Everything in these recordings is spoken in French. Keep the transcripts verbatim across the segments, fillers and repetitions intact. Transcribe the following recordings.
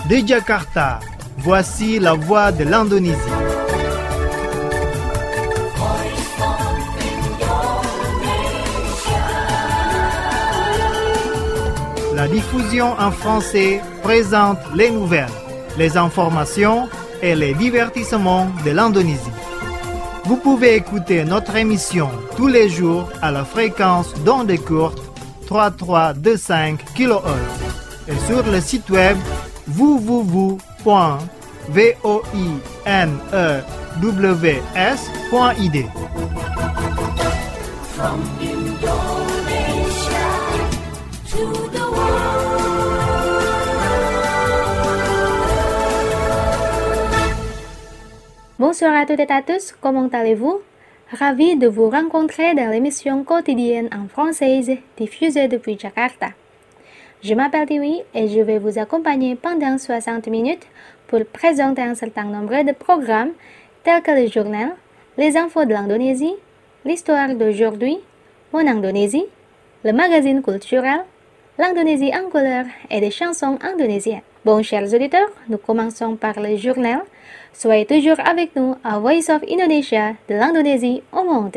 De Jakarta, voici la voix de l'Indonésie. La diffusion en français présente les nouvelles, les informations et les divertissements de l'Indonésie. Vous pouvez écouter notre émission tous les jours à la fréquence d'onde courte trois mille trois cent vingt-cinq kilohertz et sur le site web w w w point voinews point i d. From Indonesia to the world. Bonsoir à toutes et à tous, comment allez-vous? Ravi de vous rencontrer dans l'émission quotidienne en française diffusée depuis Jakarta. Je m'appelle Tiwi et je vais vous accompagner pendant soixante minutes pour présenter un certain nombre de programmes tels que le journal, les infos de l'Indonésie, l'histoire d'aujourd'hui, Mon Indonésie, le magazine culturel, l'Indonésie en couleur et des chansons indonésiennes. Bon, chers auditeurs, nous commençons par le journal. Soyez toujours avec nous à Voice of Indonesia de l'Indonésie au monde.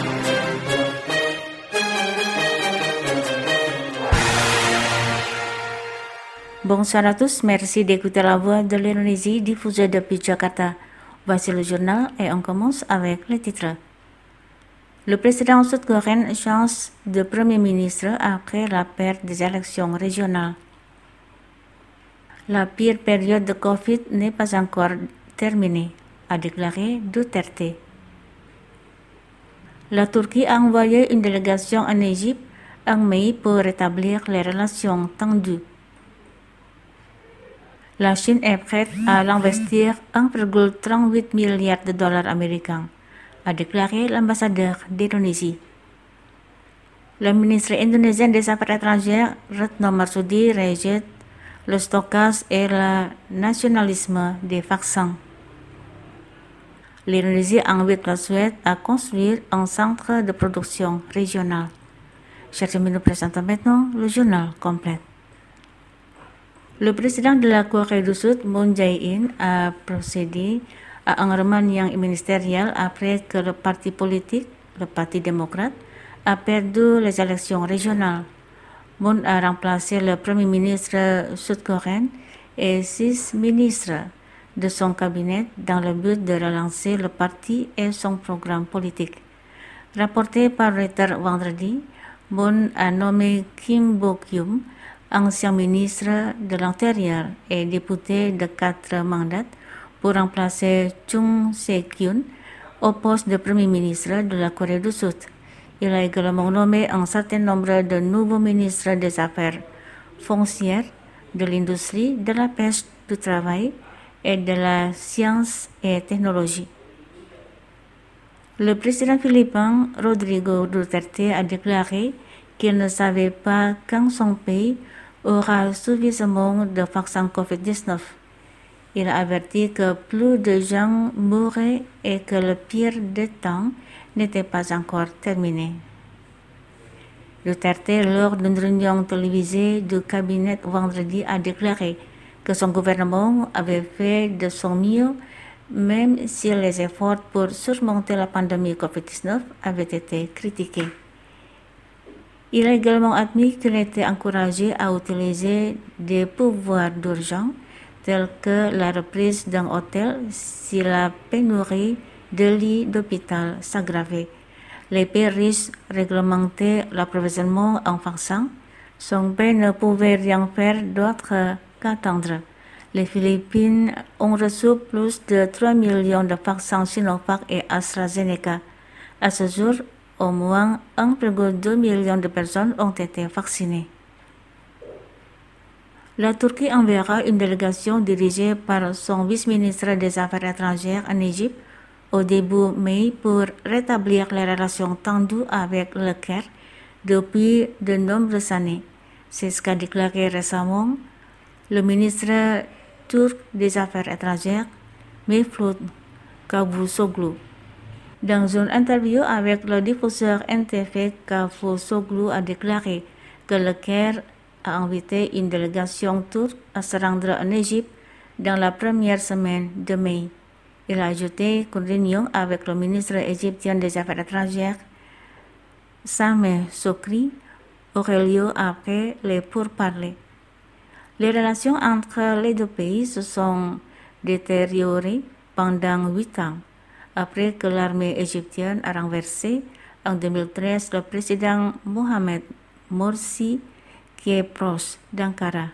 Bonsoir à tous, merci d'écouter la voix de l'Indonésie diffusée depuis Jakarta. Voici le journal et on commence avec les titres. Le président sud-coréen change de Premier ministre après la perte des élections régionales. La pire période de Covid n'est pas encore terminée, a déclaré Duterte. La Turquie a envoyé une délégation en Égypte en mai pour rétablir les relations tendues. La Chine est prête à l'investir un virgule trente-huit milliards de dollars américains, a déclaré l'ambassadeur d'Indonésie. Le ministre indonésien des Affaires étrangères, Retno Marsudi, rejette le stockage et le nationalisme des vaccins. L'Indonésie invite la Suède à construire un centre de production régional. Chers amis, nous présentons maintenant le journal complet. Le président de la Corée du Sud, Moon Jae-in, a procédé à un remaniement ministériel après que le parti politique, le Parti démocrate, a perdu les élections régionales. Moon a remplacé le premier ministre sud-coréen et six ministres de son cabinet dans le but de relancer le parti et son programme politique. Rapporté par Reuters vendredi, Moon a nommé Kim Bo-kyum, ancien ministre de l'Intérieur et député de quatre mandats, pour remplacer Chung Se-kyun au poste de premier ministre de la Corée du Sud. Il a également nommé un certain nombre de nouveaux ministres des Affaires foncières, de l'industrie, de la pêche, du travail et de la science et technologie. Le président philippin Rodrigo Duterte a déclaré qu'il ne savait pas quand son pays aura suffisamment de vaccins covid dix-neuf. Il a averti que plus de gens mourraient et que le pire des temps n'était pas encore terminé. Duterte, lors d'une réunion télévisée du cabinet vendredi, a déclaré que son gouvernement avait fait de son mieux, même si les efforts pour surmonter la pandémie covid dix-neuf avaient été critiqués. Il a également admis qu'il était encouragé à utiliser des pouvoirs d'urgence tels que la reprise d'un hôtel si la pénurie de lits d'hôpital s'aggravait. Les pays riches réglementaient l'approvisionnement en vaccins. Son pays ne pouvait rien faire d'autre qu'attendre. Les Philippines ont reçu plus de trois millions de vaccins Sinovac et AstraZeneca. À ce jour, au moins un virgule deux million de personnes ont été vaccinées. La Turquie enverra une délégation dirigée par son vice-ministre des Affaires étrangères en Égypte au début mai pour rétablir les relations tendues avec le Caire depuis de nombreuses années. C'est ce qu'a déclaré récemment le ministre turc des Affaires étrangères, Mevlut Cavusoglu. Dans une interview avec le diffuseur N T V, Cavusoglu a déclaré que le Caire a invité une délégation turque à se rendre en Égypte dans la première semaine de mai. Il a ajouté qu'une réunion avec le ministre égyptien des Affaires étrangères, Sameh Shoukry, aurait lieu après les pourparlers. Les relations entre les deux pays se sont détériorées pendant huit ans, après que l'armée égyptienne a renversé en deux mille treize le président Mohamed Morsi, qui est proche d'Ankara.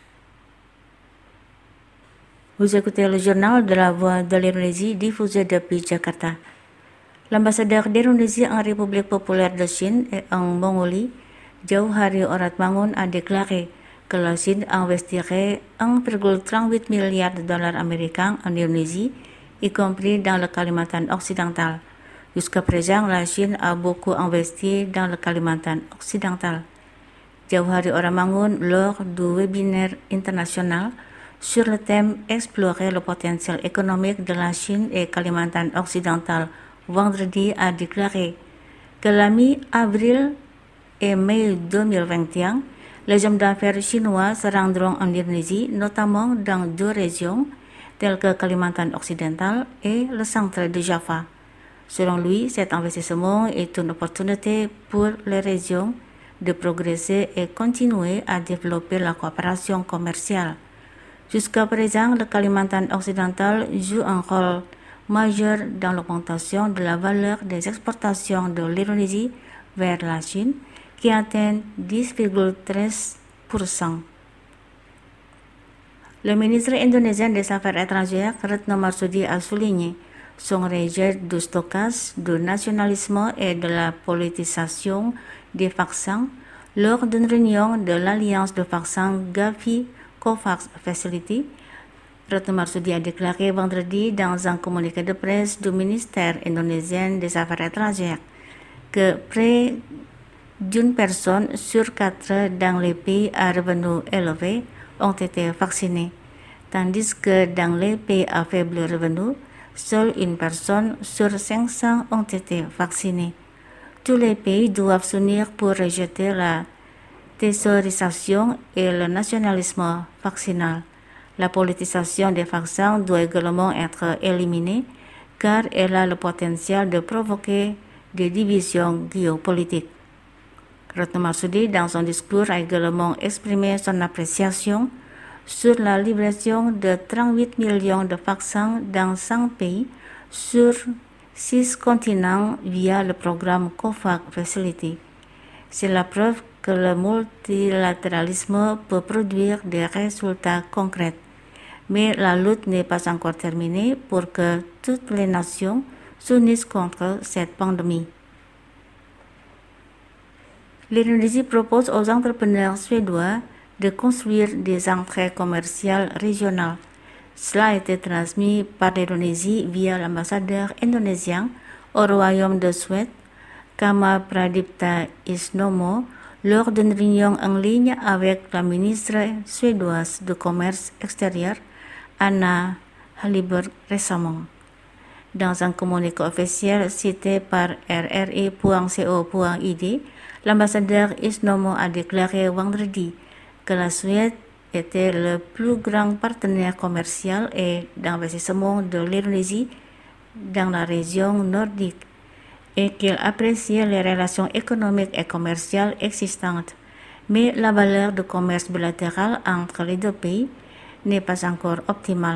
Vous écoutez le journal de la Voix de l'Indonésie diffusé depuis Jakarta. L'ambassadeur d'Indonésie en République populaire de Chine et en Mongolie, Jauhari Oratmangun, a déclaré que la Chine investirait un virgule trente-huit milliard de dollars américains en Indonésie, y compris dans le Kalimantan occidental. Jusqu'à présent, la Chine a beaucoup investi dans le Kalimantan occidental. Jauhari Oratmangun, lors du webinaire international sur le thème « Explorer le potentiel économique de la Chine et Kalimantan occidental » vendredi, a déclaré que la mi-avril et mai deux mille vingt et un, les hommes d'affaires chinois se rendront en Indonésie, notamment dans deux régions telles que Kalimantan occidental et le centre de Java. Selon lui, cet investissement est une opportunité pour les régions de progresser et continuer à développer la coopération commerciale. Jusqu'à présent, le Kalimantan occidental joue un rôle majeur dans l'augmentation de la valeur des exportations de l'Indonésie vers la Chine, qui atteint dix virgule treize pour cent. Le ministre indonésien des Affaires étrangères, Retno Marsudi, a souligné son rejet du stockage, du nationalisme et de la politisation des vaccins lors d'une réunion de l'Alliance de vaccins Gavi COVAX Facility. Retno Marsudi a déclaré vendredi dans un communiqué de presse du ministère indonésien des Affaires étrangères que près d'une personne sur quatre dans les pays à revenus élevés ont été vaccinés, tandis que dans les pays à faible revenu, seule une personne sur cinq cents ont été vaccinés. Tous les pays doivent s'unir pour rejeter la thésaurisation et le nationalisme vaccinal. La politisation des vaccins doit également être éliminée car elle a le potentiel de provoquer des divisions géopolitiques. Retno Marsudi, dans son discours, a également exprimé son appréciation sur la livraison de trente-huit millions de vaccins dans cinq pays sur six continents via le programme COVAX Facility. C'est la preuve que le multilatéralisme peut produire des résultats concrets. Mais la lutte n'est pas encore terminée pour que toutes les nations s'unissent contre cette pandémie. L'Indonésie propose aux entrepreneurs suédois de construire des entrées commerciales régionales. Cela a été transmis par l'Indonésie via l'ambassadeur indonésien au Royaume de Suède, Kama Pradipta Isnomo, lors d'une réunion en ligne avec la ministre suédoise du Commerce extérieur, Anna Hallberg, récemment. Dans un communiqué officiel cité par R R I point co point I D, l'ambassadeur Isnomo a déclaré vendredi que la Suède était le plus grand partenaire commercial et d'investissement de l'Indonésie dans la région nordique et qu'il appréciait les relations économiques et commerciales existantes. Mais la valeur du commerce bilatéral entre les deux pays n'est pas encore optimale.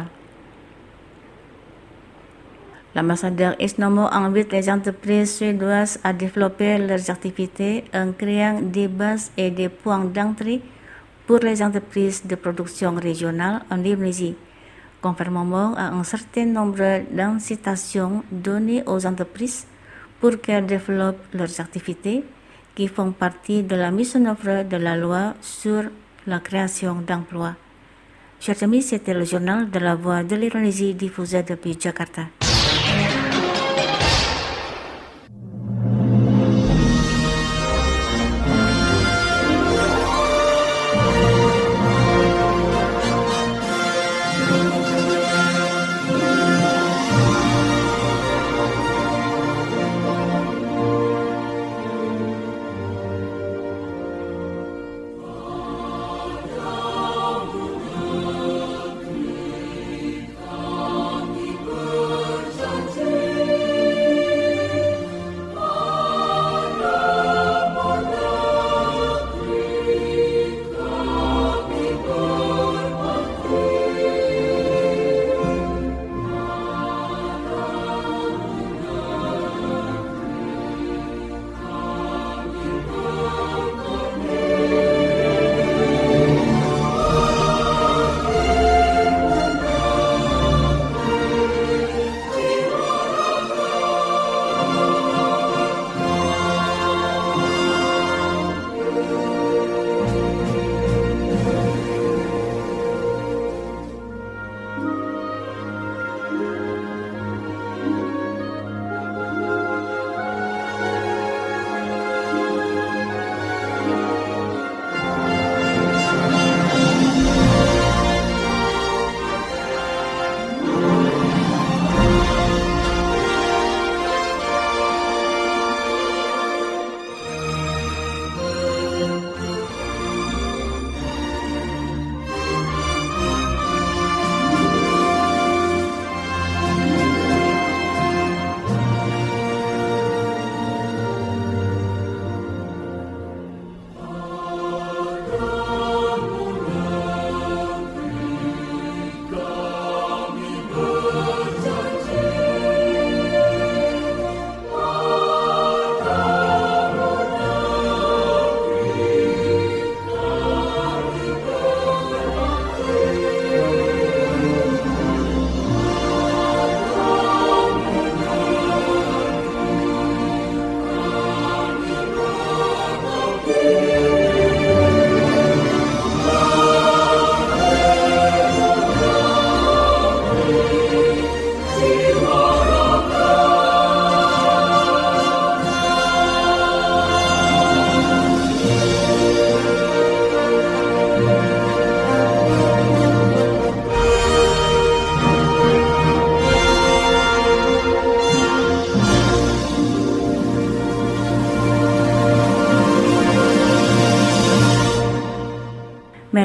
L'ambassadeur Isnomo invite les entreprises suédoises à développer leurs activités en créant des bases et des points d'entrée pour les entreprises de production régionale en Indonésie, conformément à un certain nombre d'incitations données aux entreprises pour qu'elles développent leurs activités qui font partie de la mise en œuvre de la loi sur la création d'emplois. Chers amis, c'était le journal de la Voix de l'Indonésie diffusé depuis Jakarta.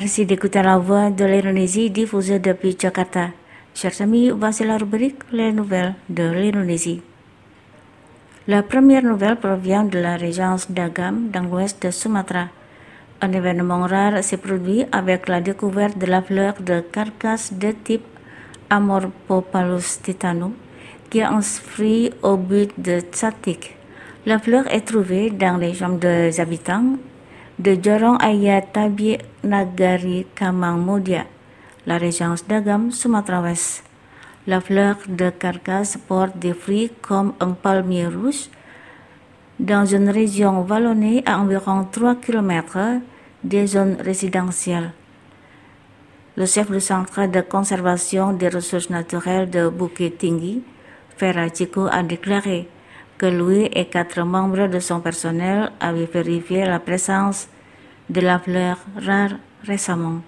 Merci d'écouter la voix de l'Indonésie diffusée depuis Jakarta. Chers amis, voici la rubrique Les nouvelles de l'Indonésie. La première nouvelle provient de la régence d'Agam dans l'ouest de Sumatra. Un événement rare s'est produit avec la découverte de la fleur de carcasse de type Amorphopalus titanum, qui est un fruit au but de tzatik. La fleur est trouvée dans les chambres des habitants de Jorong Ayat Tabi Nagari Kamang Mudia, la régence d'Agam, Sumatra Ouest. La fleur de carcasse porte des fruits comme un palmier rouge dans une région vallonnée à environ trois kilomètres des zones résidentielles. Le chef du centre de conservation des ressources naturelles de Bukit Tinggi, Vera Chico, a déclaré que lui et quatre membres de son personnel avaient vérifié la présence de la fleur rare récemment.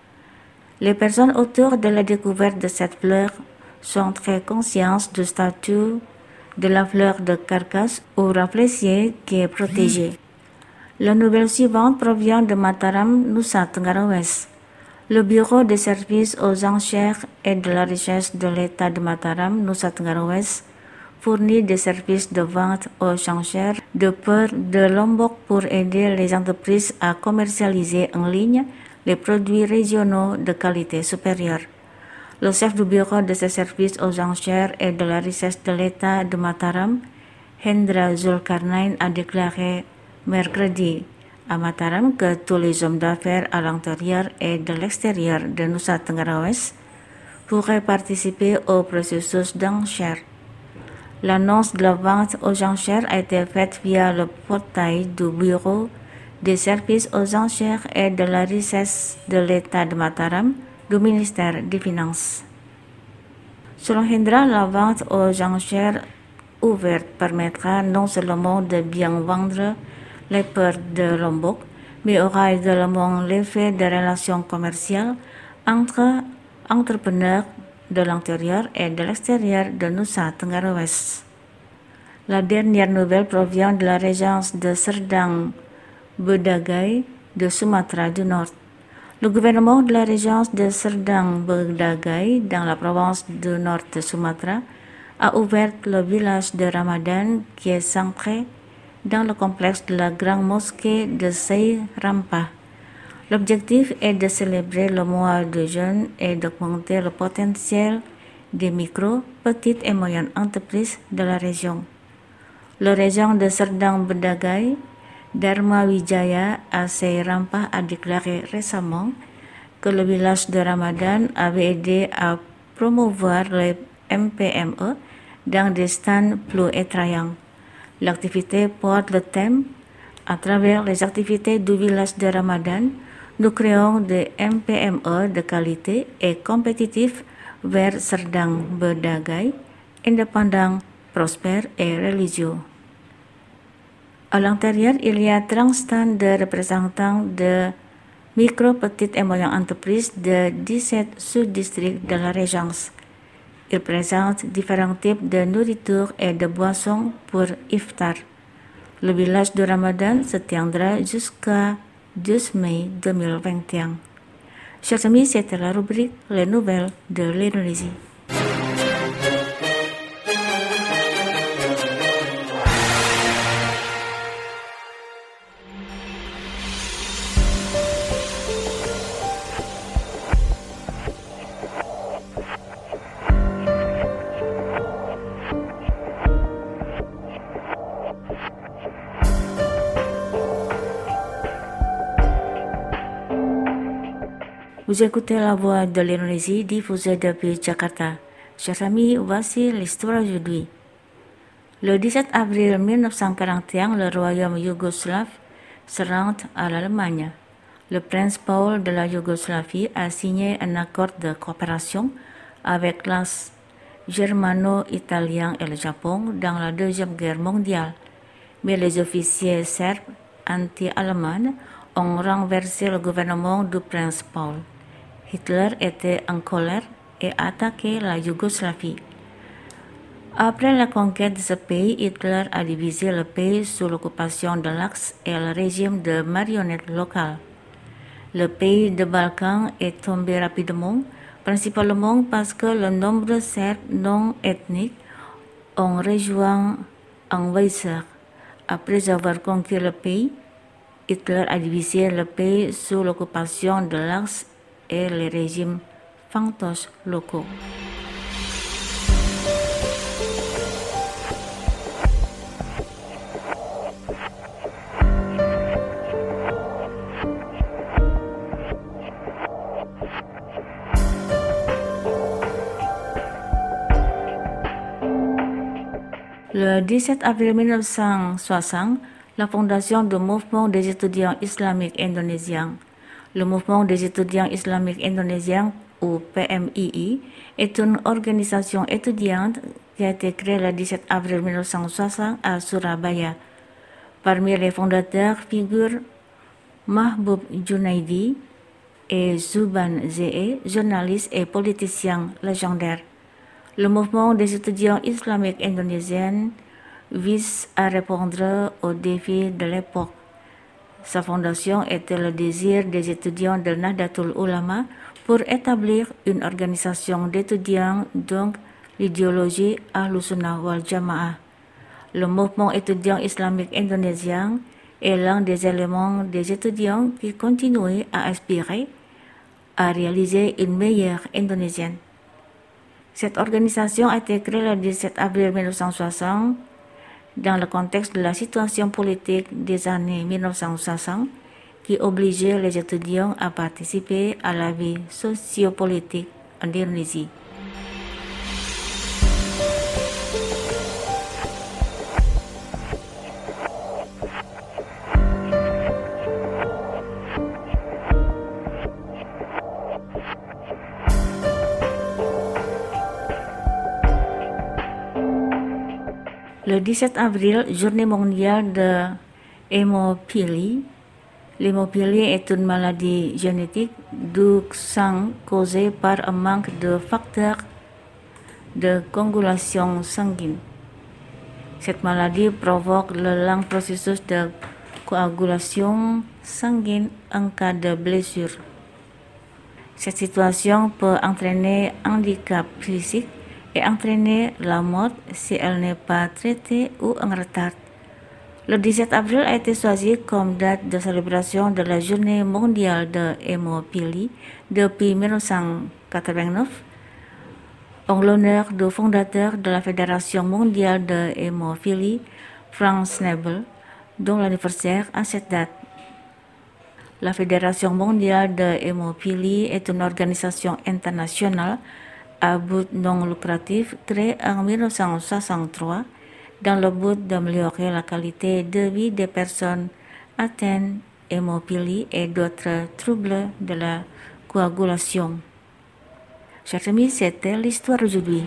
Les personnes autour de la découverte de cette fleur sont très conscientes du statut de la fleur de carcasse ou raflésier qui est protégée. La nouvelle suivante provient de Mataram, Nusa Tenggara Ouest. Le Bureau des services aux enchères et de la richesse de l'État de Mataram, Nusa Tenggara Ouest, fournit des services de vente aux enchères de peur de Lombok pour aider les entreprises à commercialiser en ligne les produits régionaux de qualité supérieure. Le chef du bureau de ces services aux enchères et de la richesse de l'État de Mataram, Hendra Zulkarnain, a déclaré mercredi à Mataram que tous les hommes d'affaires à l'intérieur et de l'extérieur de Nusa Tenggara Ouest pourraient participer au processus d'enchères. L'annonce de la vente aux enchères a été faite via le portail du Bureau des services aux enchères et de la richesse de l'État de Mataram du ministère des Finances. Selon Hendra, la vente aux enchères ouverte permettra non seulement de bien vendre les peurs de Lombok, mais aura également l'effet de relations commerciales entre entrepreneurs de l'intérieur et de l'extérieur de Nusa Tenggara Ouest. La dernière nouvelle provient de la régence de Serdang Bedagai de Sumatra du Nord. Le gouvernement de la régence de Serdang Bedagai dans la province du Nord de Sumatra a ouvert le village de Ramadan qui est centré dans le complexe de la grande mosquée de Sei Rampa. L'objectif est de célébrer le mois de jeûne et d'augmenter le potentiel des micro, petites et moyennes entreprises de la région. Le régent de Serdang Bedagai, Dharma Wijaya à Sei Rampa, a déclaré récemment que le village de Ramadan avait aidé à promouvoir les M P M E dans des stands plus attrayants. L'activité porte le thème « À travers les activités du village de Ramadan, nous créons des M P M E de qualité et compétitifs vers Serdang Bedagai, indépendants, prospères et religieux. » À l'intérieur, il y a trente stands de représentants de micro, petites et moyennes entreprises de dix-sept sous-districts de la régence. Ils présentent différents types de nourriture et de boissons pour iftar. Le village de Ramadan se tiendra jusqu'à douze mai deux mille vingt et un. Chers amis, c'était la rubrique Les nouvelles de l'Indonésie. Vous écoutez la voix de l'Indonésie diffusée depuis Jakarta. Chers amis, voici l'histoire aujourd'hui. Le dix-sept avril mille neuf cent quarante et un, le royaume yougoslave se rend à l'Allemagne. Le prince Paul de la Yougoslavie a signé un accord de coopération avec l'As germano-italien et le Japon dans la Deuxième Guerre mondiale. Mais les officiers serbes anti-allemands ont renversé le gouvernement du prince Paul. Hitler était en colère et a attaqué la Yougoslavie. Après la conquête de ce pays, Hitler a divisé le pays sous l'occupation de l'Axe et le régime de marionnettes locales. Le pays de Balkan est tombé rapidement, principalement parce que le nombre de Serbes non ethniques ont rejoint envahisseurs. Après avoir conquis le pays, Hitler a divisé le pays sous l'occupation de l'Axe et les régimes fantoches locaux. Le dix-sept avril mille neuf cent soixante, la fondation du Mouvement des étudiants islamiques indonésiens. Le Mouvement des étudiants islamiques indonésiens, ou P M I I, est une organisation étudiante qui a été créée le dix-sept avril mille neuf cent soixante à Surabaya. Parmi les fondateurs figurent Mahbub Junaidi et Zuban Zee, journalistes et politiciens légendaires. Le mouvement des étudiants islamiques indonésiens vise à répondre aux défis de l'époque. Sa fondation était le désir des étudiants de Nahdlatul Ulama pour établir une organisation d'étudiants, donc l'idéologie Ahlus Sunnah wal Jamaah. Le mouvement étudiant islamique indonésien est l'un des éléments des étudiants qui continuent à aspirer à réaliser une meilleure Indonésienne. Cette organisation a été créée le dix-sept avril mille neuf cent soixante dans le contexte de la situation politique des années mille neuf cent soixante qui obligeait les étudiants à participer à la vie sociopolitique en Indonésie. Le dix-sept avril, journée mondiale de l'hémophilie. L'hémophilie est une maladie génétique du sang causée par un manque de facteurs de coagulation sanguine. Cette maladie provoque le lent processus de coagulation sanguine en cas de blessure. Cette situation peut entraîner un handicap physique et entraîner la mort si elle n'est pas traitée ou en retard. Le dix-sept avril a été choisi comme date de célébration de la journée mondiale de l'hémophilie depuis mille neuf cent quatre-vingt-neuf, en l'honneur du fondateur de la Fédération mondiale de l'hémophilie, Franz Schnabel, dont l'anniversaire à cette date. La Fédération mondiale de l'hémophilie est une organisation internationale à but non lucratif créée en mille neuf cent soixante-trois dans le but d'améliorer la qualité de vie des personnes atteintes d'hémophilie et d'autres troubles de la coagulation. Chers amis, c'était l'histoire d'aujourd'hui.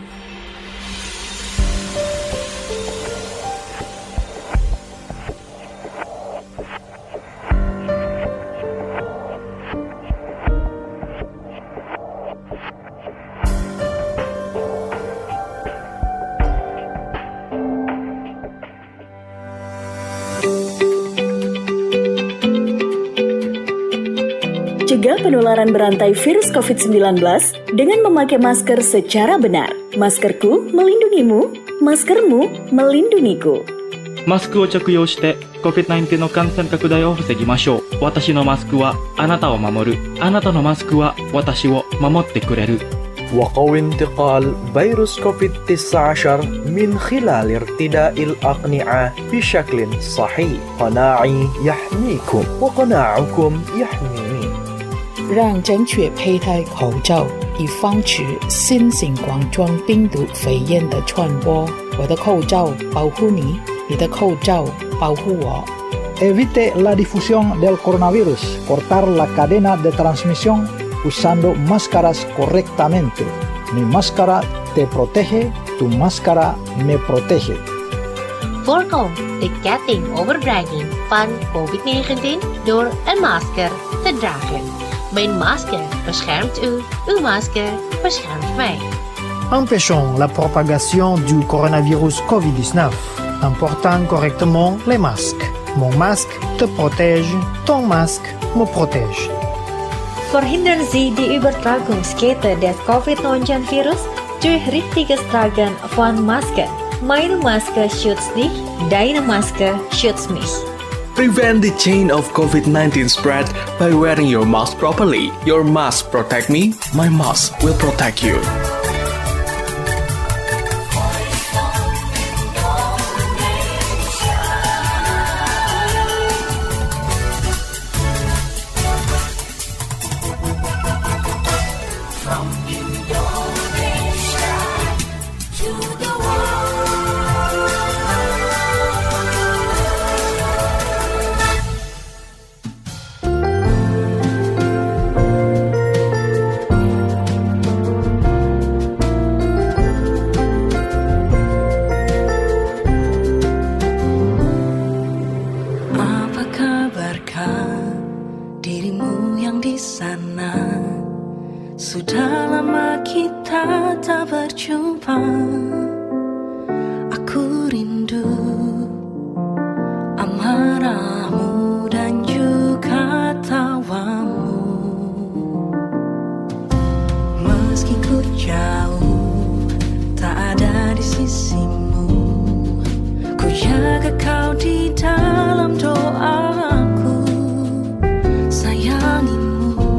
Cegah penularan berantai virus covid sembilan belas dengan memakai masker secara benar. Maskerku melindungimu, maskermu melindungiku. マスクを着用して コビッドナインティーン の感染拡大を防ぎましょう。私のマスクはあなたを守る。あなたのマスクは私を守ってくれる。 وقوي انتقال فيروس كوفيد تسعة عشر من خلال ارتداء الأقنعة بشكل صحيح. قناعي يحميكم وقناعكم يحميني. 让正确佩戴口罩，以防止新型冠状病毒肺炎的传播。我的口罩保护你，你的口罩保护我。 Evite la difusión del coronavirus. Cortar la cadena de transmisión usando máscaras correctamente. Mi máscara te protege, tu máscara me protege. Voorkom de ketting overdrijving van covid negentien door een masker te dragen. Mijn masker beschermt u, uw masker beschermt mij. Empêchons la propagation du coronavirus covid dix-neuf en portant correctement les masques. Mon masque te protège, ton masque me protège. Förhindrar Sie die Übertragungskette des covid neunzehn Virus durch richtiges Tragen von Maske. Meine Maske schützt dich, deine Maske schützt mich. Prevent the chain of covid nineteen spread by wearing your mask properly. Your mask protect me, my mask will protect you. Sudah lama kita tak berjumpa. Aku rindu amarahmu dan juga tawamu. Meski ku jauh tak ada di sisimu, ku jaga kau di dalam doaku. Sayangimu,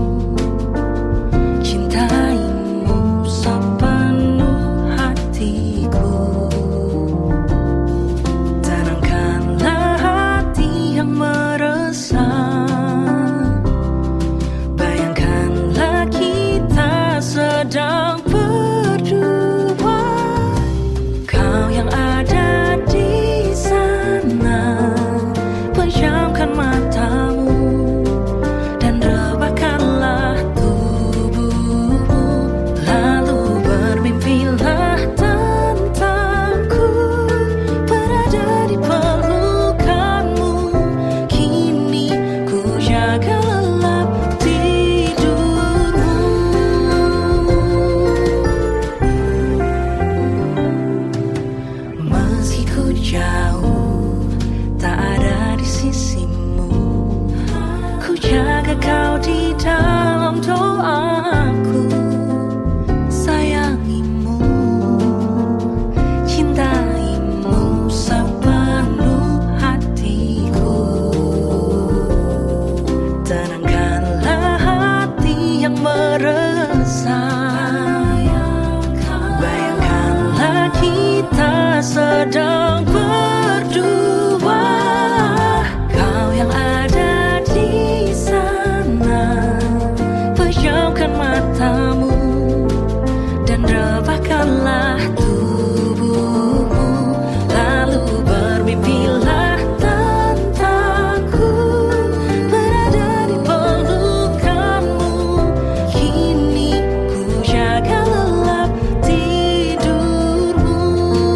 sedang berdua. Kau yang ada di sana, pejamkan matamu dan rebahkanlah tubuhmu, lalu bermimpilah tentangku, berada di pelukanmu. Kini ku jaga lelap tidurmu.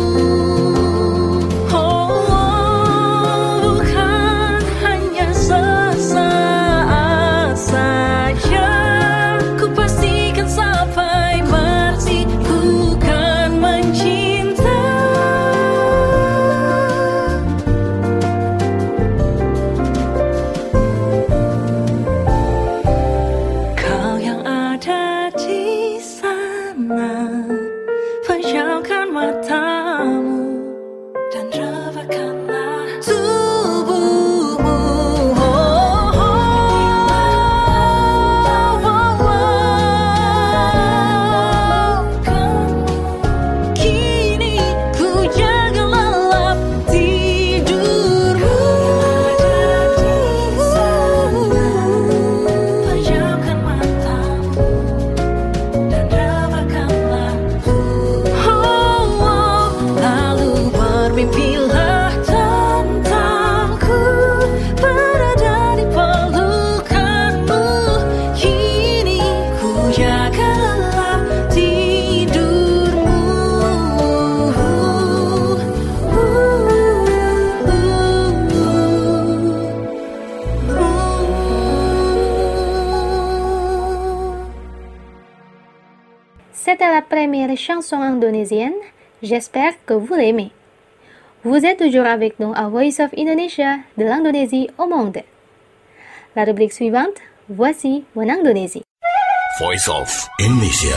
Oh, bukan hanya sesaat saja, ku pastikan sampai mati ku kan mencinta. Kau yang ada di sana, pejamkan matamu dan rebahkanlah tubuhmu. Oh, oh, oh, oh. Kini ku jaga lelap tidurmu. Pejamkan matamu dan rebahkanlah tubuhmu. Oh, oh. Lalu bermimpilah tentangku, berada di pelukanmu. Kini ku jaga lelap tidurmu. C'était la première chanson indonésienne. J'espère que vous l'aimez. Vous êtes toujours avec nous à Voice of Indonesia, de l'Indonésie au monde. La rubrique suivante, Voici Mon Indonésie. Voice of Indonesia.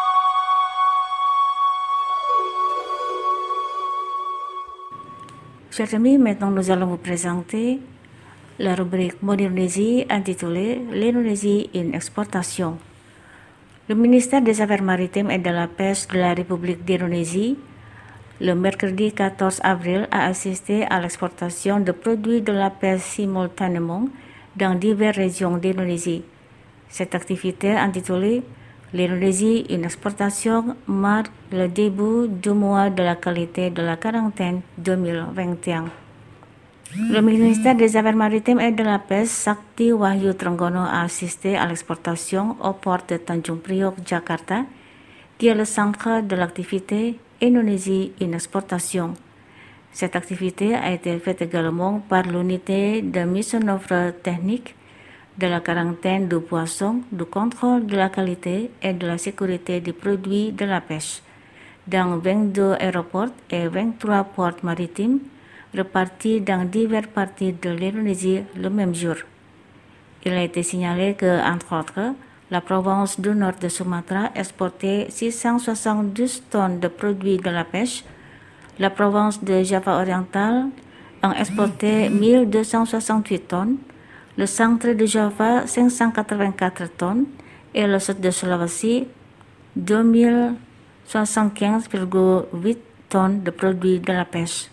Chers amis, maintenant nous allons vous présenter la rubrique Mon Indonésie intitulée L'Indonésie, une exportation. Le ministère des Affaires maritimes et de la pêche de la République d'Indonésie, le mercredi quatorze avril, a assisté à l'exportation de produits de la pêche simultanément dans diverses régions d'Indonésie. Cette activité intitulée L'Indonésie, une exportation marque le début du mois de la qualité de la quarantaine deux mille vingt et un. Le ministère des Affaires maritimes et de la pêche, Sakti Wahyu Trenggono, a assisté à l'exportation au port de Tanjung Priok, Jakarta, qui est le centre de l'activité Indonésie, une exportation. Cette activité a été faite également par l'unité de mise en œuvre technique de la quarantaine du poisson, du contrôle de la qualité et de la sécurité des produits de la pêche dans vingt-deux aéroports et vingt-trois ports maritimes répartis dans diverses parties de l'Indonésie le même jour. Il a été signalé que, entre autres, la province du nord de Sumatra exportait six cent soixante-douze tonnes de produits de la pêche, la province de Java oriental en exportait mille deux cent soixante-huit tonnes, le centre de Java cinq cent quatre-vingt-quatre tonnes et le sud de Sulawesi deux mille soixante-quinze virgule huit tonnes de produits de la pêche.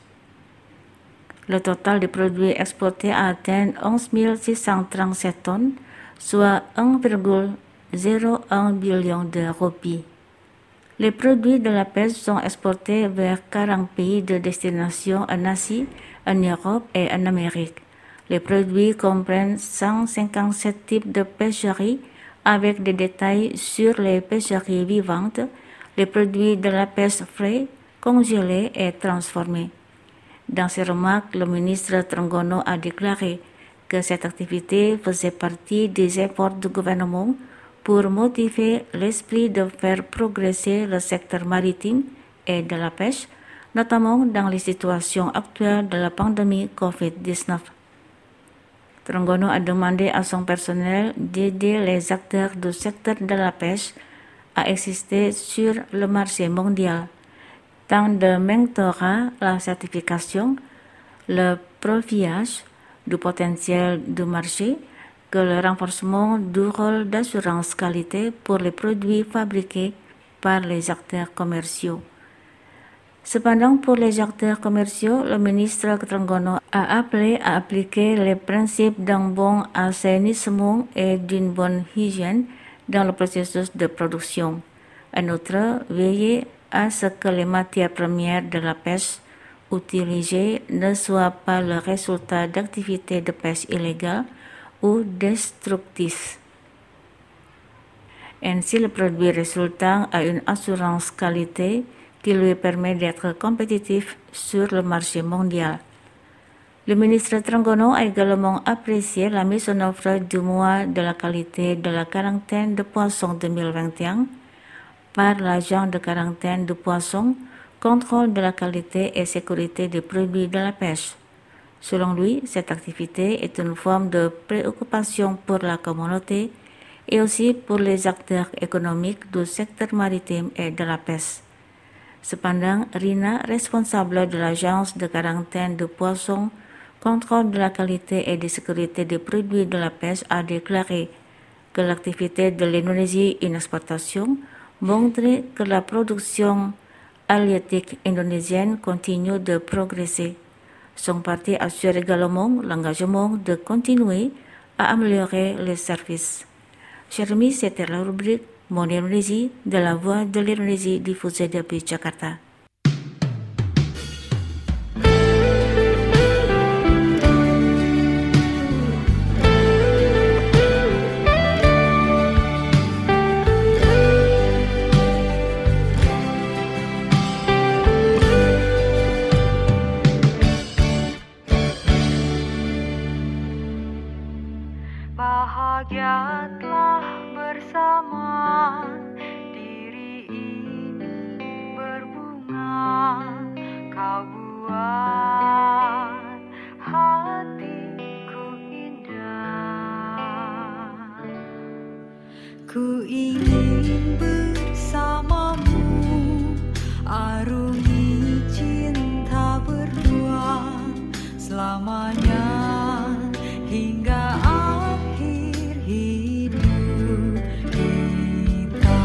Le total des produits exportés a atteint onze mille six cent trente-sept tonnes, soit un virgule zéro un billion de roupies. Les produits de la pêche sont exportés vers quarante pays de destination en Asie, en Europe et en Amérique. Les produits comprennent cent cinquante-sept types de pêcheries avec des détails sur les pêcheries vivantes, les produits de la pêche frais, congelés et transformés. Dans ses remarques, le ministre Trenggono a déclaré que cette activité faisait partie des efforts du gouvernement pour motiver l'esprit de faire progresser le secteur maritime et de la pêche, notamment dans les situations actuelles de la pandémie covid dix-neuf. Trenggono a demandé à son personnel d'aider les acteurs du secteur de la pêche à exister sur le marché mondial, tant de mentorat, la certification, le profilage du potentiel du marché que le renforcement du rôle d'assurance qualité pour les produits fabriqués par les acteurs commerciaux. Cependant, pour les acteurs commerciaux, le ministre Trenggono a appelé à appliquer les principes d'un bon assainissement et d'une bonne hygiène dans le processus de production. En outre, veiller à ce que les matières premières de la pêche utilisées ne soient pas le résultat d'activités de pêche illégales ou destructrices. Ainsi, le produit résultant a une assurance qualité qui lui permet d'être compétitif sur le marché mondial. Le ministre Trenggono a également apprécié la mise en œuvre du mois de la qualité de la quarantaine de poissons deux mille vingt et un par l'agent de quarantaine de poissons, contrôle de la qualité et sécurité des produits de la pêche. Selon lui, cette activité est une forme de préoccupation pour la communauté et aussi pour les acteurs économiques du secteur maritime et de la pêche. Cependant, Rina, responsable de l'agence de quarantaine de poissons, contrôle de la qualité et de sécurité des produits de la pêche, a déclaré que l'activité de l'Indonésie, une exportation, montre que la production halieutique indonésienne continue de progresser. Son parti assure également l'engagement de continuer à améliorer les services. Chers amis, c'était la rubrique Mon Indonésie de la Voix de l'Indonésie diffusée depuis Jakarta. Bahagia telah bersama diri ini berbunga. selamanya hingga akhir hidup kita.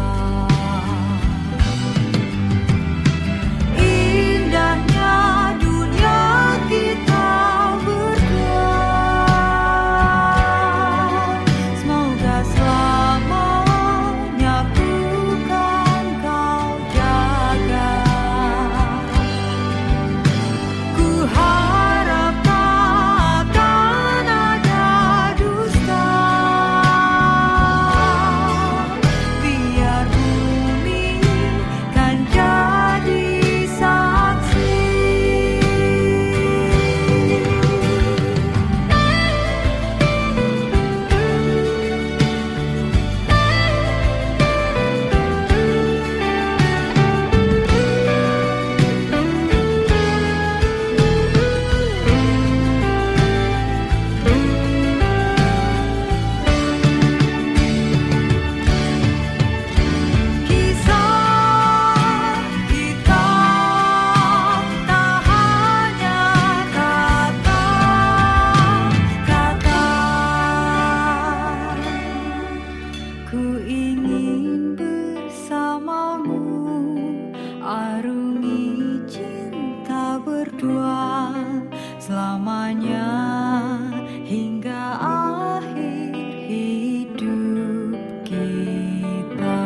Indahnya dunia kita berdua, semoga selamanya ku kan kau jaga. Ku harap tak akan ada dusta, biar bumi kan jadi saksi. Kisah kita tak hanya kata-kata. Ku ingin bersamamu arungi cinta berdua selamanya hingga akhir hidup kita.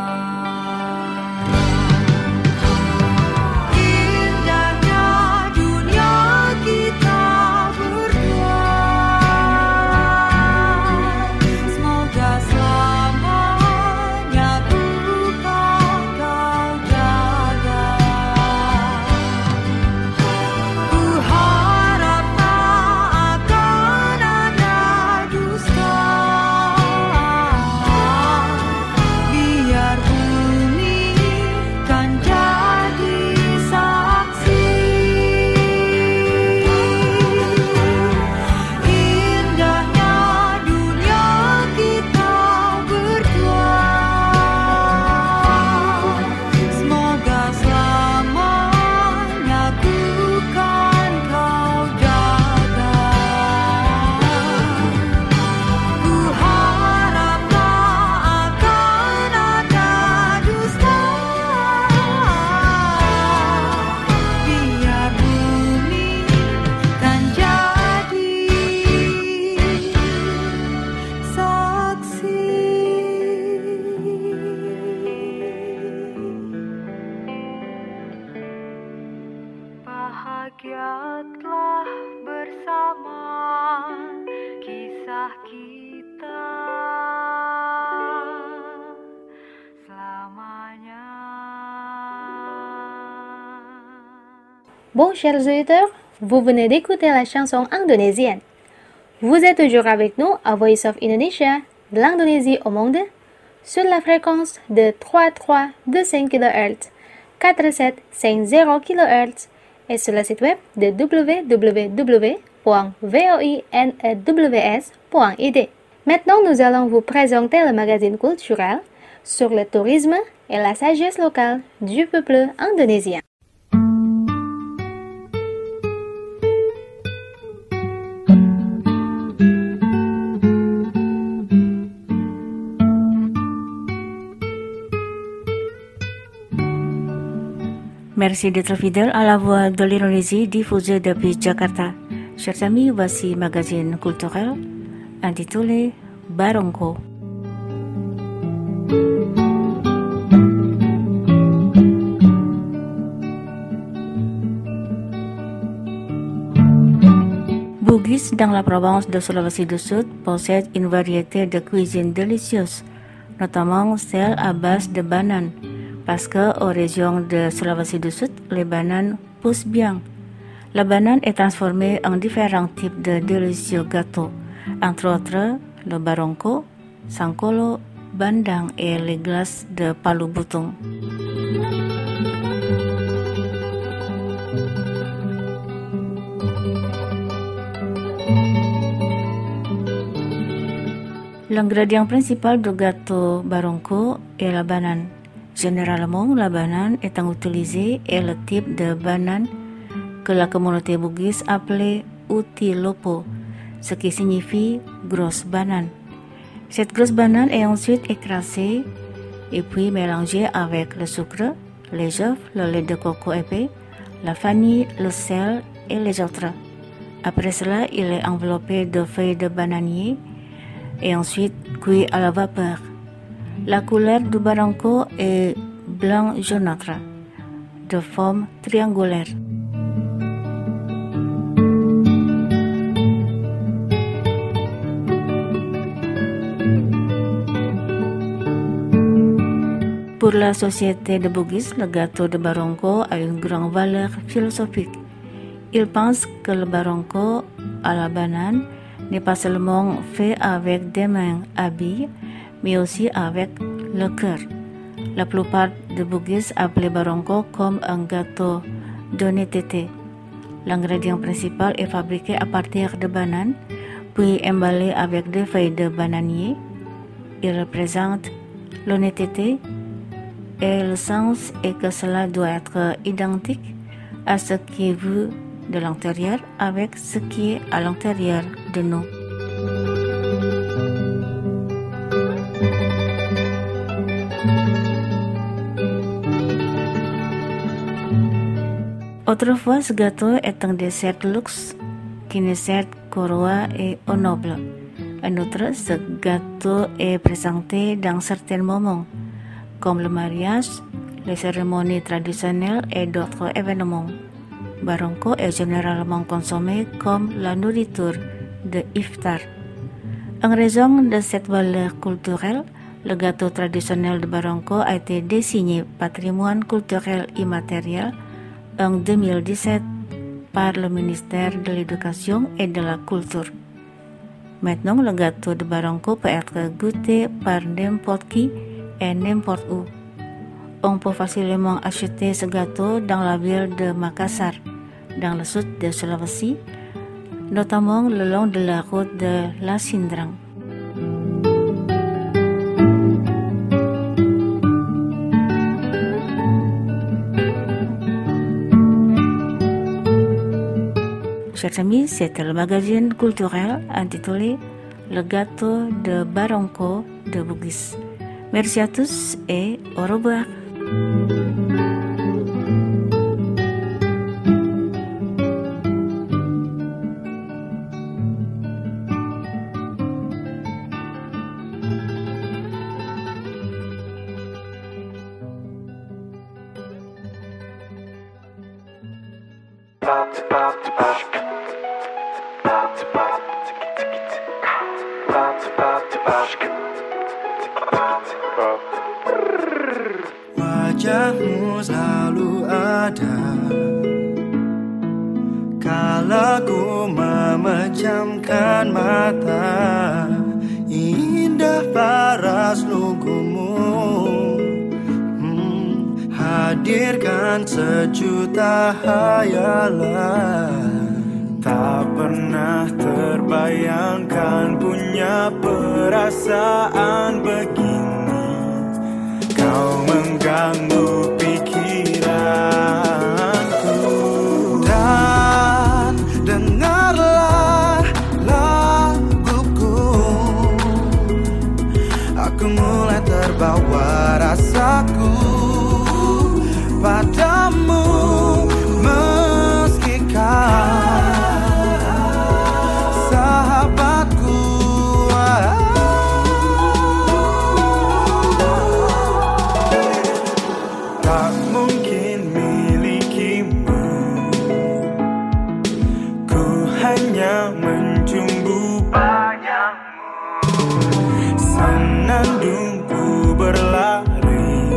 Indahnya dunia kita berdua, semoga selamanya ku kan kau jaga. Ku harap tak akan ada dusta, biar bumi kan jadi saksi. Indahnya dunia kita berdua, semoga selamanya ku kan kau jaga. Ku harap tak akan ada dusta, biar bumi kan jadi saksi. Bahagia telah bersama kisah kita selamanya. Bon, chers auditeurs, vous venez d'écouter la chanson indonésienne. Vous êtes toujours avec nous à Voice of Indonesia, de l'Indonésie au monde, sur la fréquence de trois trois deux cinq kilohertz, quatre sept cinq zéro kilohertz et sur le site web de w w w point voinews point i d. Maintenant, nous allons vous présenter le magazine culturel sur le tourisme et la sagesse locale du peuple indonésien. Merci d'être fidèle à la voix de l'Indonésie diffusée depuis Jakarta. Chers amis, voici magazine culturel intitulé Barongko. Bugis, dans la province de Sulawesi du Sud, possède une variété de cuisine délicieuse, notamment celle à base de bananes, parce que aux régions de Sulawesi du Sud, les bananes poussent bien. La banane est transformée en différents types de délicieux gâteaux, entre autres le barongko, sangkolo, bandang et les glaces de palu butung. L'ingrédient principal du gâteau barongko est la banane. Généralement, la banane étant utilisée est le type de banane que la communauté bugis appelait utilopo, ce qui signifie grosse banane. Cette grosse banane est ensuite écrasée et puis mélangée avec le sucre, les œufs, le lait de coco épais, la vanille, le sel et les autres. Après cela, il est enveloppé de feuilles de bananier et ensuite cuit à la vapeur. La couleur du barranco est blanc jaunâtre, de forme triangulaire. Pour la société de Bugis, le gâteau de barranco a une grande valeur philosophique. Ils pensent que le barranco à la banane n'est pas seulement fait avec des mains habiles, mais aussi avec le cœur. La plupart de Bugis appellent barranco comme un gâteau d'honnêteté. L'ingrédient principal est fabriqué à partir de bananes, puis emballé avec des feuilles de bananier. Il représente l'honnêteté et le sens est que cela doit être identique à ce qui est vu de l'intérieur avec ce qui est à l'intérieur de nous. Autrefois, ce gâteau est un dessert luxe qui ne sert qu'aux rois et aux nobles. En outre, ce gâteau est présenté dans certains moments, comme le mariage, les cérémonies traditionnelles et d'autres événements. Barranco est généralement consommé comme la nourriture de iftar. En raison de cette valeur culturelle, le gâteau traditionnel de Barranco a été désigné patrimoine culturel immatériel en deux mille dix-sept par le ministère de l'Éducation et de la Culture. Maintenant, le gâteau de Barranco peut être goûté par n'importe qui et n'importe où. On peut facilement acheter ce gâteau dans la ville de Makassar, dans le sud de Sulawesi, notamment le long de la route de La Sindrang. Chers amis, c'était le magazine culturel intitulé Le gâteau de Barranco de Bugis. Merci à tous et au revoir. Wajahmu selalu ada kala ku memejamkan mata. Indah paras lugumu, hmm, hadirkan sejuta hayalan. Tak pernah terbayangkan punya perasaan begini. Kau mengganggu pikiranku. Dan dengarlah laguku, aku mulai terbawa rasaku padamu, meski kau sahabatku. Tak mungkin milikimu, ku hanya mencumbu bayangmu. Senandungku berlari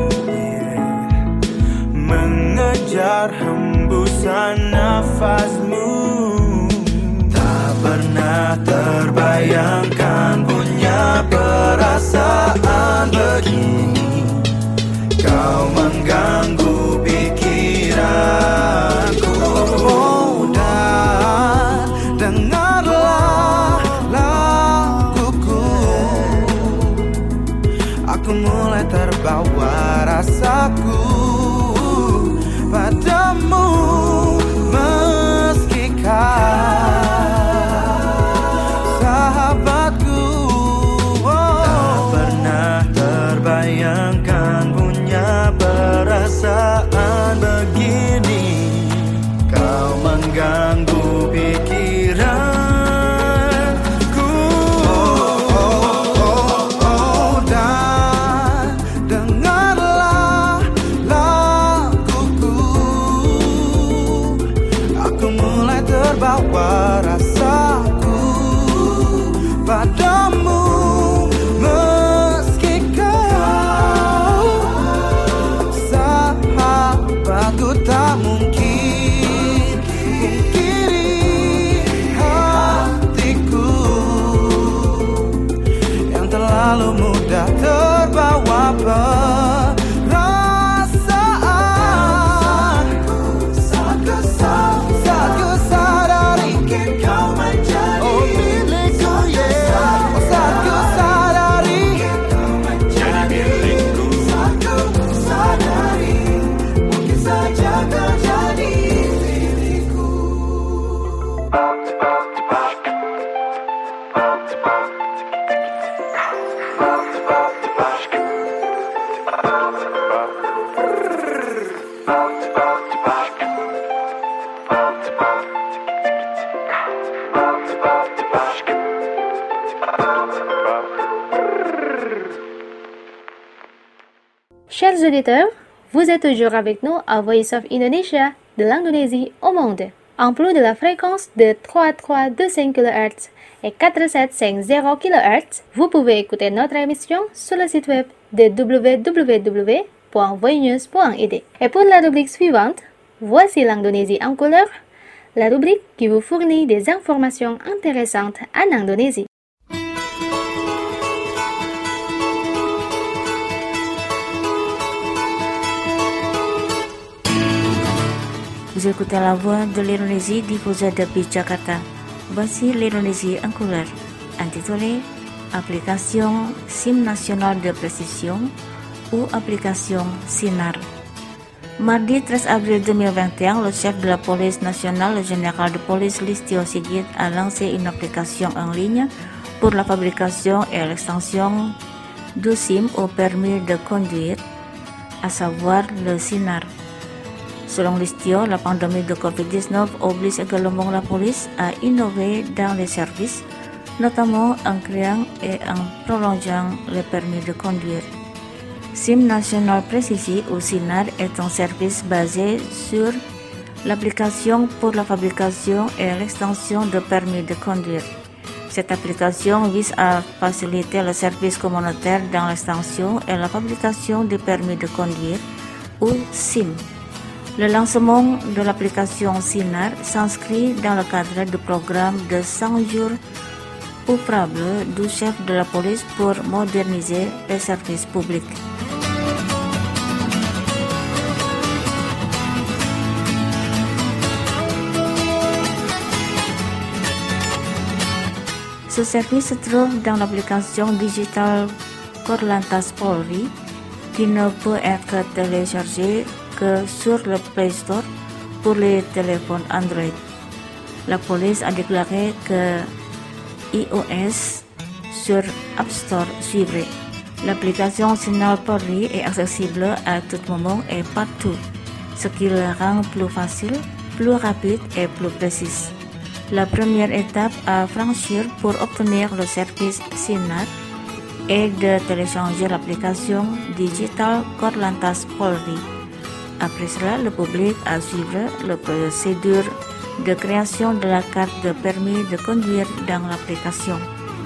mengejar hembusan nafasmu. Tak pernah terbayangkan punya perasaan begini. Kau mengganggu pikiranku. Oh, dan dengarlah laguku, aku mulai terbawa rasaku padamu, meski kau pikiranku. Oh, oh, oh, oh, dan dengarlah laguku. Aku mulai terbawa rasaku padamu, meski kau sahabatku, tak mungkin pungkiri hatiku yang terlalu mudah terbawa perasaan. Saat ku saat ku sadari kau menjadi oh milikku, yeah. Oh, saat ku sadari kau menjadi milikku. Saat ku sadari mungkin saja kau jadi diriku. Chers auditeurs, vous êtes toujours avec nous à Voice of Indonesia, de l'Indonésie au monde. En plus de la fréquence de trois trois deux cinq kilohertz et quatre sept cinq zéro kilohertz, vous pouvez écouter notre émission sur le site web de w w w point voinews point i d. Et pour la rubrique suivante, voici l'Indonésie en couleur, la rubrique qui vous fournit des informations intéressantes en Indonésie. Vous écoutez la voix de l'Indonésie diffusée depuis Jakarta. Voici l'Indonésie en couleur, intitulée Application SIM nationale de précision ou application SINAR. Mardi treize avril deux mille vingt et un, le chef de la police nationale, le général de police Listio Sigit, a lancé une application en ligne pour la fabrication et l'extension du SIM au permis de conduire, à savoir le SINAR. Selon Listio, la pandémie de covid dix-neuf oblige également la police à innover dans les services, notamment en créant et en prolongeant le permis de conduire. SIM National Précis ou SINAR est un service basé sur l'application pour la fabrication et l'extension de permis de conduire. Cette application vise à faciliter le service communautaire dans l'extension et la fabrication du permis de conduire ou SIM. Le lancement de l'application SINAR s'inscrit dans le cadre du programme de cent jours ouvrables du chef de la police pour moderniser les services publics. Ce service se trouve dans l'application digitale Korlantas Polri qui ne peut être téléchargée que sur le Play Store pour les téléphones Android. La police a déclaré que iOS sur App Store suivrait. L'application SINAR Polri est accessible à tout moment et partout, ce qui la rend plus facile, plus rapide et plus précise. La première étape à franchir pour obtenir le service SINAR est de télécharger l'application digitale Korlantas Polri. Après cela, le public a suivi la procédure de création de la carte de permis de conduire dans l'application.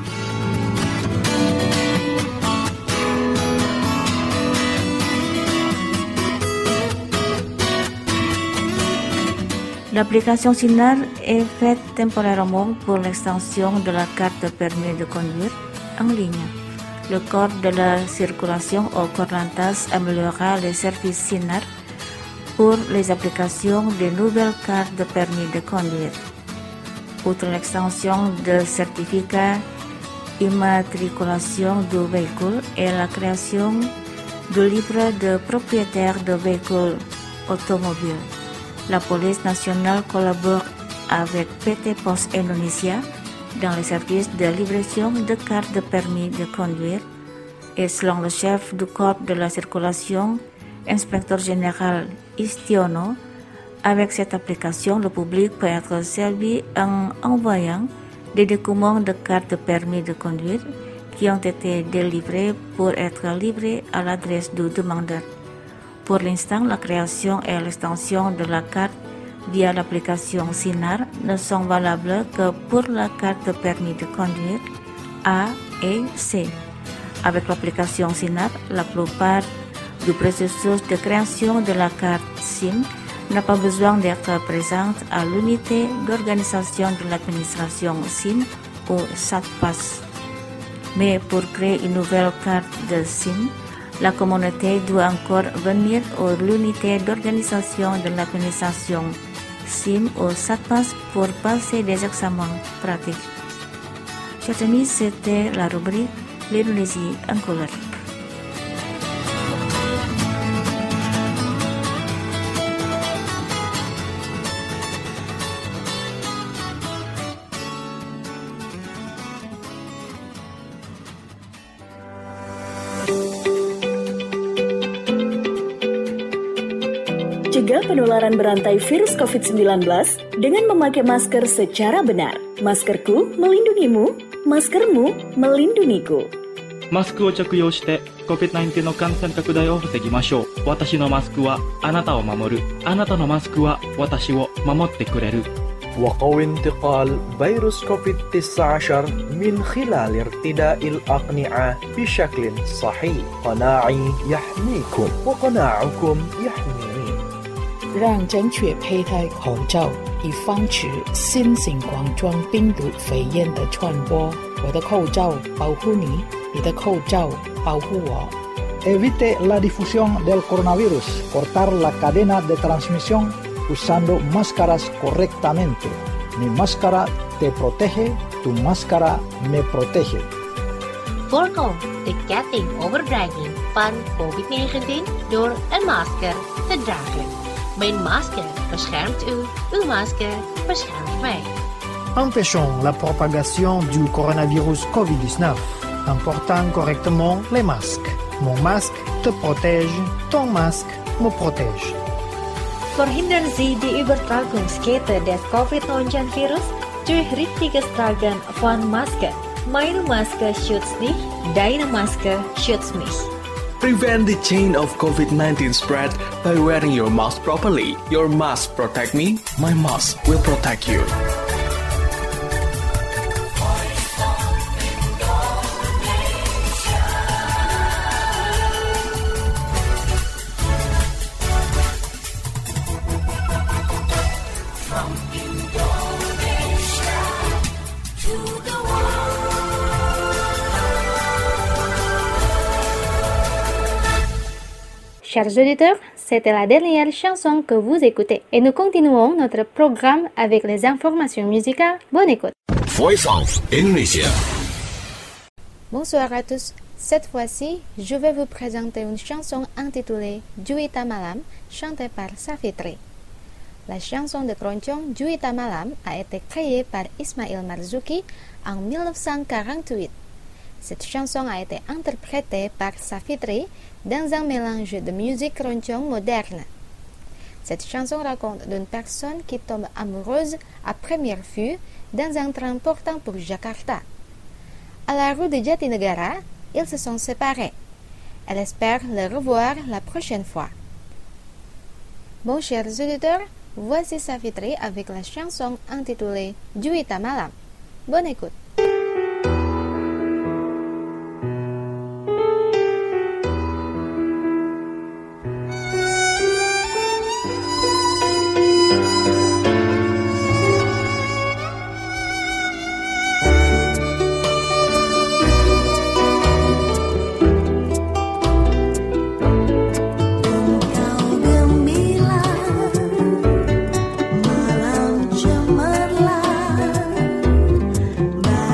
L'application SINAR est faite temporairement pour l'extension de la carte de permis de conduire en ligne. Le corps de la circulation au Korlantas améliorera les services SINAR pour les applications des nouvelles cartes de permis de conduire. Outre l'extension de certificats immatriculation du véhicule et la création du livre de propriétaire de véhicules automobiles, la police nationale collabore avec P T Pos Indonesia dans les services de livraison de cartes de permis de conduire et selon le chef du corps de la circulation, inspecteur général Istiono, Avec cette application, le public peut être servi en envoyant des documents de carte de permis de conduire qui ont été délivrés pour être livrés à l'adresse du demandeur. Pour l'instant, la création et l'extension de la carte via l'application SINAR ne sont valables que pour la carte de permis de conduire A et C. Avec l'application SINAR, la plupart du processus de création de la carte SIM n'a pas besoin d'être présente à l'unité d'organisation de l'administration SIM ou SATPAS. Mais pour créer une nouvelle carte de SIM, la communauté doit encore venir à l'unité d'organisation de l'administration SIM ou SATPAS pour passer des examens pratiques. Chers amis, c'était la rubrique l'Indonésie en couleur. Cegah penularan berantai virus covid sembilan belas dengan memakai masker secara benar. Maskerku melindungimu, maskermu melindungiku. マスクを着用して コビッドナインティーン の感染拡大を防ぎましょう。私のマスクはあなたを守る。あなたのマスクは私を守ってくれる。 وقوي انتقال فيروس كوفيد تسعة عشر من خلال ارتداء الأقنعة بشكل صحيح. قناعي يحميكم وقناعكم يحميني. 让正确佩戴口罩，以防止新型冠状病毒肺炎的传播。我的口罩保护你，你的口罩保护我。 Evite la difusión del coronavirus. Cortar la cadena de transmisión usando máscaras correctamente. Mi máscara te protege, tu máscara me protege. Voorkom de ketting overdraging van covid negentien door een masker te dragen. Mijn masker beschermt u, uw masker beschermt mij. Empêchons la propagation du coronavirus covid dix-neuf en portant correctement les masques. Mon masque te protège, ton masque me protège. Verhindern Sie die Übertragungskette des covid neunzehn Virus durch richtiges Tragen von Maske. Meine Maske schützt dich, deine Maske schützt mich. Prevent the chain of covid nineteen spread by wearing your mask properly. Your mask protect me, my mask will protect you. Chers auditeurs, c'était la dernière chanson que vous écoutez. Et nous continuons notre programme avec les informations musicales. Bonne écoute. Voice of Indonesia. Bonsoir à tous. Cette fois-ci, je vais vous présenter une chanson intitulée Juwita Malam, chantée par Safitri. La chanson de Keroncong Juwita Malam a été créée par Ismail Marzuki en mille neuf cent quarante-huit. Cette chanson a été interprétée par Safitri dans un mélange de musique keroncong moderne. Cette chanson raconte d'une personne qui tombe amoureuse à première vue dans un train portant pour Jakarta. À la rue de Jatinegara, ils se sont séparés. Elle espère le revoir la prochaine fois. Bon, chers auditeurs, voici Safitri avec la chanson intitulée Juwita Malam. Bonne écoute. Malam cemerlang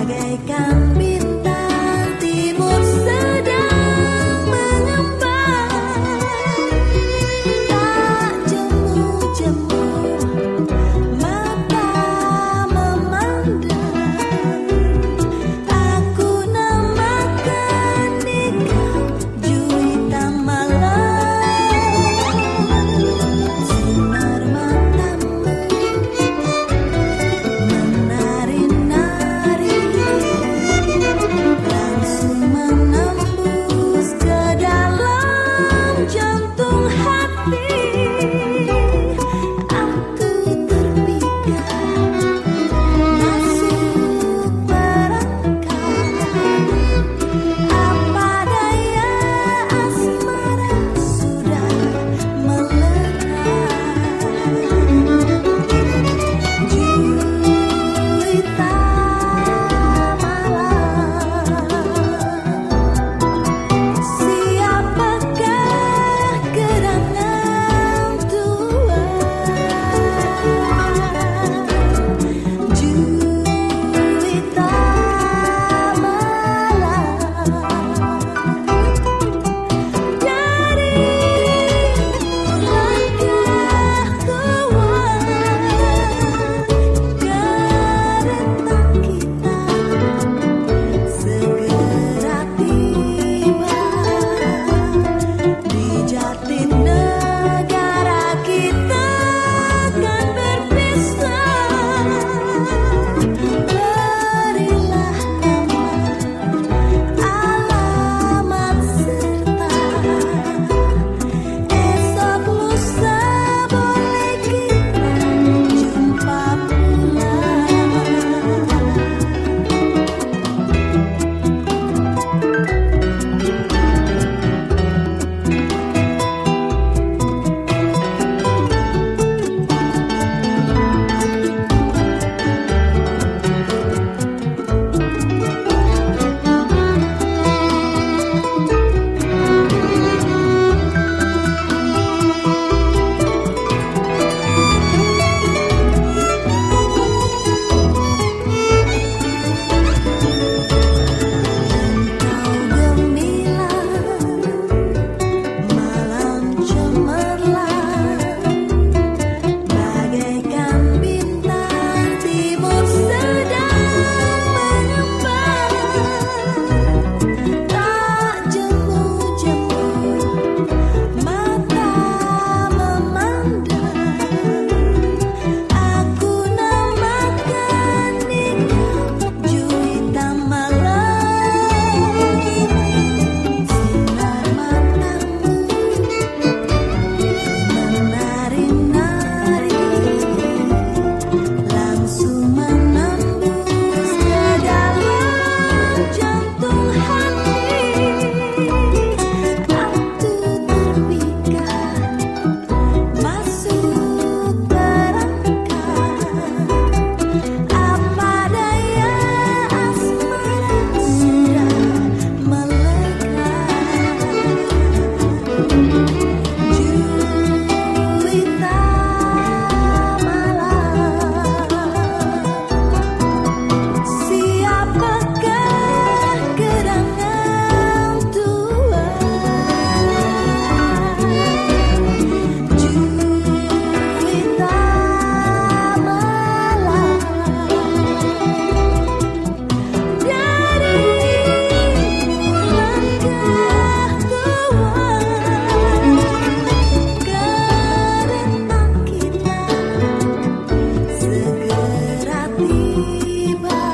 tiba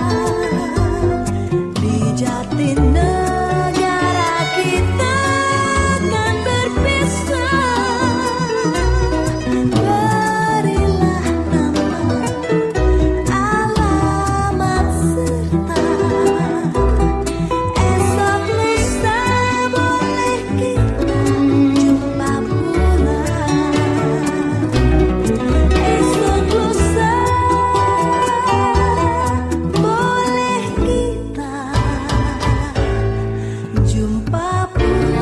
di Jatinegara kita akan berpisah. Berilah nama, alamat serta esok lusa boleh kita jumpa pula. Esok lusa boleh kita jumpa pula.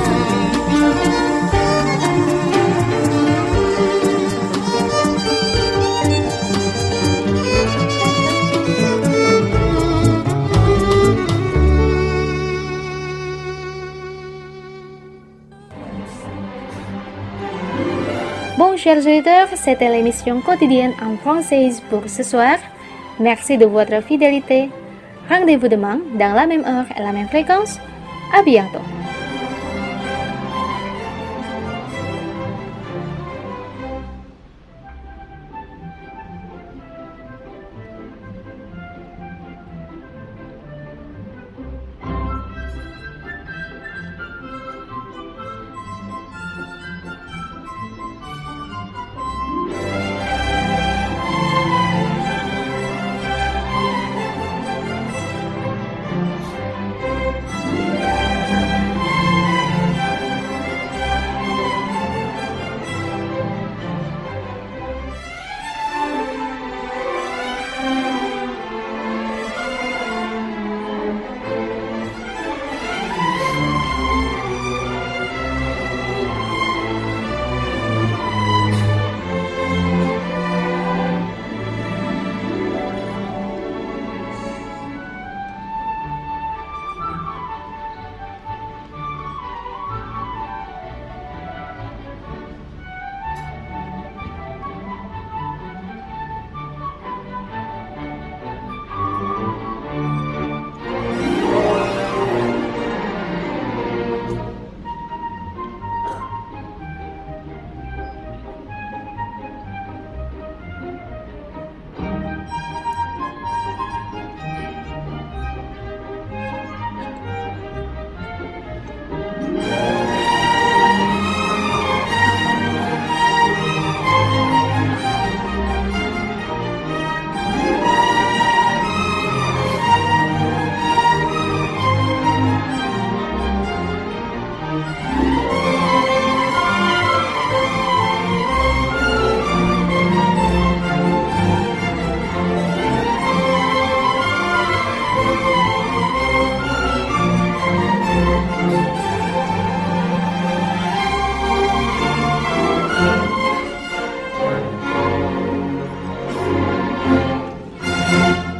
Bon, chers auditeurs, c'était l'émission quotidienne en français pour ce soir. Merci de votre fidélité. Rendez-vous demain dans la même heure et la même fréquence. À bientôt.